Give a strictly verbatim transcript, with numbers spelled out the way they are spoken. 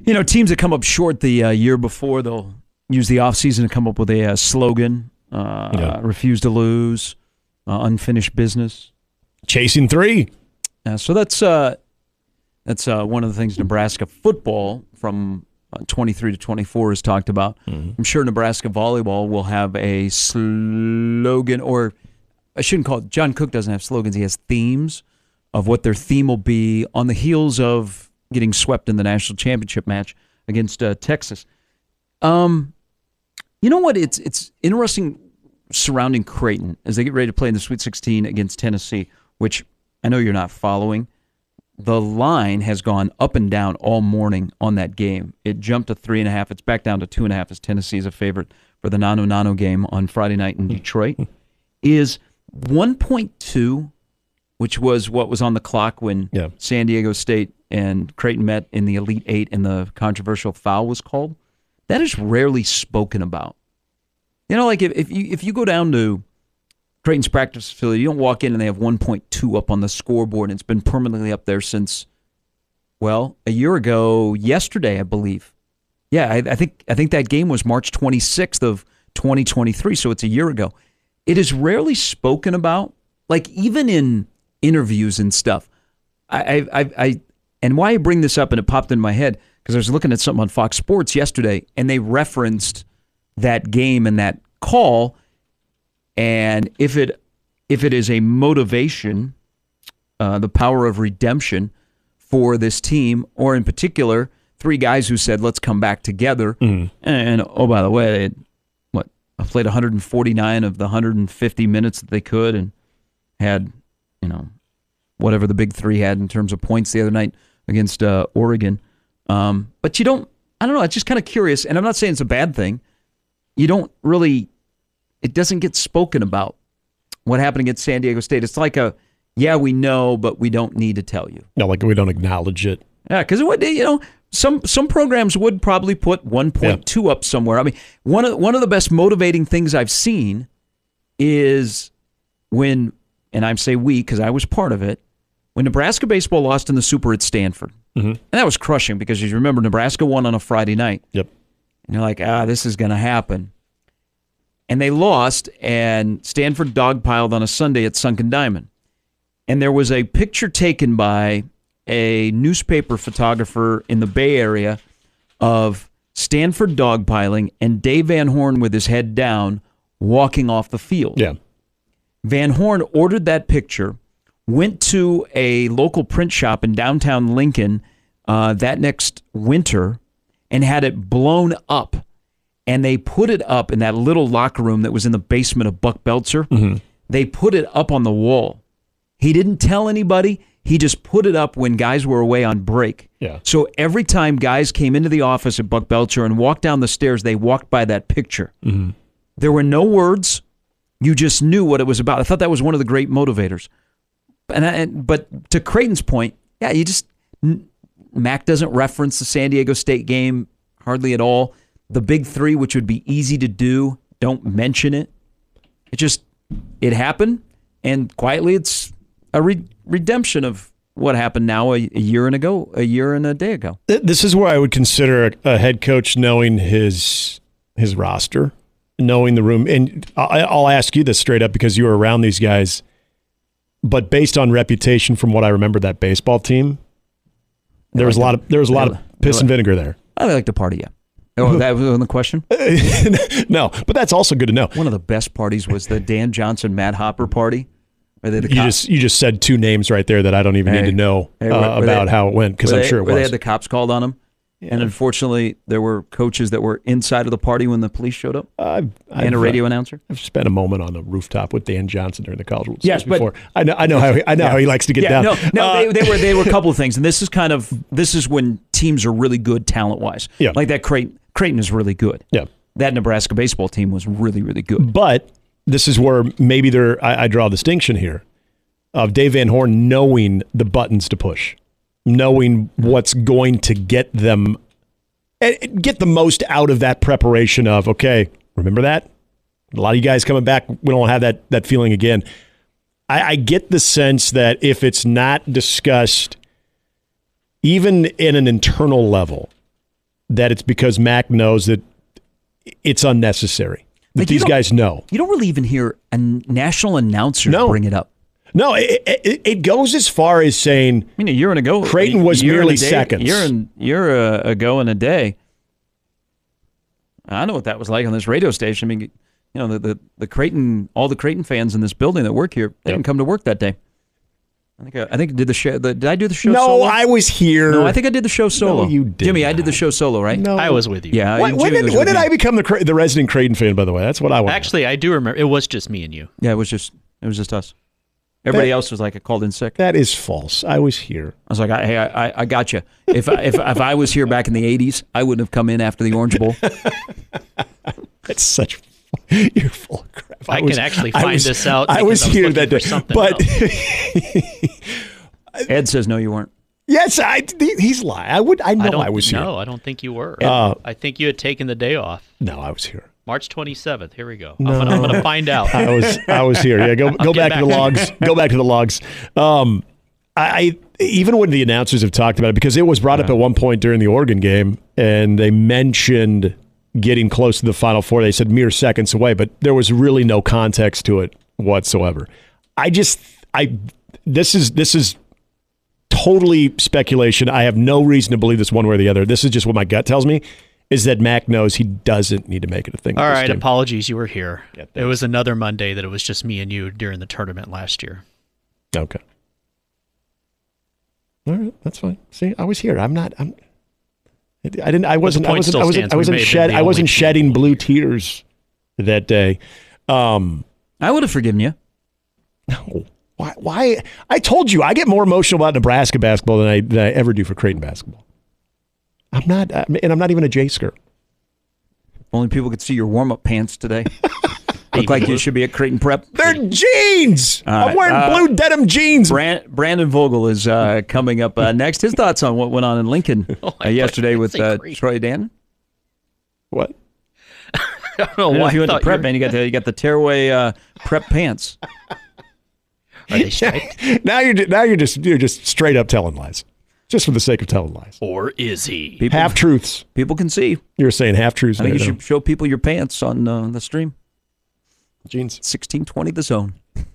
You know, teams that come up short the uh, year before, they'll use the offseason to come up with a uh, slogan, uh, yeah. refuse to lose, uh, unfinished business. Chasing three. Uh, so that's uh, that's uh, one of the things Nebraska football from uh, twenty-three to twenty-four has talked about. Mm-hmm. I'm sure Nebraska volleyball will have a slogan, or I shouldn't call it, John Cook doesn't have slogans, he has themes of what their theme will be on the heels of getting swept in the national championship match against uh, Texas. Um, you know what? It's it's interesting surrounding Creighton as they get ready to play in the Sweet sixteen against Tennessee, which I know you're not following. The line has gone up and down all morning on that game. It jumped to three and a half. It's back down to two and a half as Tennessee is a favorite for the Nano Nano game on Friday night in Detroit. Is one point two, which was what was on the clock when yeah. San Diego State and Creighton met in the Elite Eight and the controversial foul was called. That is rarely spoken about. You know, like if, if you if you go down to Creighton's practice facility, you don't walk in and they have one point two up on the scoreboard, and it's been permanently up there since, well, a year ago yesterday, I believe. Yeah, I, I think I think that game was March twenty-sixth of twenty twenty-three, so it's a year ago. It is rarely spoken about, like even in interviews and stuff. I, I, I, I and why I bring this up, and it popped in my head, because I was looking at something on Fox Sports yesterday, and they referenced that game and that call, and if it if it is a motivation, uh, the power of redemption for this team, or in particular, three guys who said, let's come back together, mm. and, and oh, by the way, it, what, I played one hundred forty-nine of the one hundred fifty minutes that they could, and had, you know, whatever the big three had in terms of points the other night against uh, Oregon. Um, but you don't, I don't know, I'm just kind of curious, and I'm not saying it's a bad thing. You don't really, it doesn't get spoken about what happened against San Diego State. It's like a, yeah, we know, but we don't need to tell you. No, like we don't acknowledge it. Yeah, because it would, you know, some some programs would probably put one point two yeah. up somewhere. I mean, one of one of the best motivating things I've seen is when, and I say we because I was part of it, when Nebraska baseball lost in the Super at Stanford. Mm-hmm. And that was crushing because, as you remember, Nebraska won on a Friday night. Yep. And you're like, ah, this is going to happen. And they lost, and Stanford dogpiled on a Sunday at Sunken Diamond. And there was a picture taken by a newspaper photographer in the Bay Area of Stanford dogpiling and Dave Van Horn with his head down walking off the field. Yeah. Van Horn ordered that picture, went to a local print shop in downtown Lincoln uh, that next winter, and had it blown up. And they put it up in that little locker room that was in the basement of Buck Belzer. Mm-hmm. They put it up on the wall. He didn't tell anybody. He just put it up when guys were away on break. Yeah. So every time guys came into the office at Buck Belzer and walked down the stairs, they walked by that picture. Mm-hmm. There were no words. You just knew what it was about. I thought that was one of the great motivators. And, I, and But to Creighton's point, yeah, you just, Mac doesn't reference the San Diego State game hardly at all. The big three, which would be easy to do, don't mention it. It just, it happened, and quietly it's a re- redemption of what happened now a, a year and ago, a year and a day ago. This is where I would consider a, a head coach knowing his his roster, knowing the room. And I, I'll ask you this straight up because you were around these guys. But based on reputation, from what I remember, that baseball team, there was a lot of there was a lot of piss and vinegar there. I like to party, yeah. Oh, that was the question? No, but that's also good to know. One of the best parties was the Dan Johnson, Matt Hopper party. Were they the you cops? just you just said two names right there that I don't even hey, need to know hey, were, uh, were about they, how it went, because I'm they, sure it where was. They had the cops called on them, yeah. And unfortunately, there were coaches that were inside of the party when the police showed up, uh, I've, and a radio uh, announcer. I've spent a moment on a rooftop with Dan Johnson during the College World Series yes, before. But, I know, I know how he, I know yeah. how he likes to get yeah, down. No, no, uh, they, they were they were a couple of things, and this is kind of this is when teams are really good talent wise. Yeah. Like that Creighton, Creighton is really good. Yeah, that Nebraska baseball team was really really good. But this is where maybe there I, I draw a distinction here of Dave Van Horn knowing the buttons to push, knowing what's going to get them. And get the most out of that preparation of, okay, remember that? A lot of you guys coming back, we don't have that that feeling again. I, I get the sense that if it's not discussed, even in an internal level, that it's because Mac knows that it's unnecessary. That Like, you these don't- guys know. You don't really even hear a national announcer No. bring it up. No, it, it, it goes as far as saying I mean, a year and ago, Creighton was a year merely and a day- seconds. Year and year uh, ago and a day. I know what that was like on this radio station. I mean, you know, the the, the Creighton, all the Creighton fans in this building that work here, they Yep. didn't come to work that day. I think I, I think I did the show. The, did I do the show? no, solo? I was here. No, I think I did the show solo. you did Jimmy. I did the not. show solo, right? No. I was with you. Yeah. When, when Jimmy did, was when with did me. I become the Cre- the resident Creighton fan? By the way, that's what I want. Actually, I do remember. It was just me and you. Yeah, it was just it was just us. Everybody That- else was like, I called in sick. that is false. I was here. I was like, I, hey, I, I- I got you. If I, if if I was here back in the eighties, I wouldn't have come in after the Orange Bowl. That's such. You're full of crap. I can actually I find was- this out I because was I was here looking that day, for something but Ed says no, you weren't. yes, I. He's lying. I would. I know I I, don't was here. No, I don't think you were. Uh, I think you had taken the day off. No, I was here. March twenty-seventh. Here we go. I'm gonna, I'm gonna find out. I was I was here. Yeah, go go get back, to the back to logs. Go back to the logs. Um, I, I even when the announcers have talked about it, because it was brought up at one point during the Oregon game, and they mentioned getting close to the Final Four. They said mere seconds away, but there was really no context to it whatsoever. I just I this is this is totally speculation. I have no reason to believe this one way or the other. This is just what my gut tells me. Is that Mac knows he doesn't need to make it a thing. All this right. game. Apologies, you were here. Yeah, it was another Monday that it was just me and you during the tournament last year. Okay. All right, that's fine. See, I was here. I'm not. I'm. I didn't. I wasn't. I point wasn't. still I wasn't. stands. I We wasn't may have shed. been the I wasn't only shedding people blue here. tears that day. Um, I would have forgiven you. no. Why? Why? I told you I get more emotional about Nebraska basketball than I than I ever do for Creighton basketball. I'm not, and I'm not even a J skirt. Only people could see your warm up pants today. Look like you should be at Creighton Prep. They're jeans. All I'm right, wearing uh, blue denim jeans. Brand, Brandon Vogel is uh, coming up uh, next. His thoughts on what went on in Lincoln Oh, uh, yesterday with say uh, Creighton. Troy Dan. What? I don't know I don't know why if you I went to thought prep, you man. You got the you got the tearaway uh, prep pants. were- Are they striped? Now you're now you're just you're just straight up telling lies, just for the sake of telling lies. Or is he? People, Half truths. people can see. You're saying half truths. I think you there, should show people your pants on uh, the stream. no. Jeans. sixteen twenty The Zone.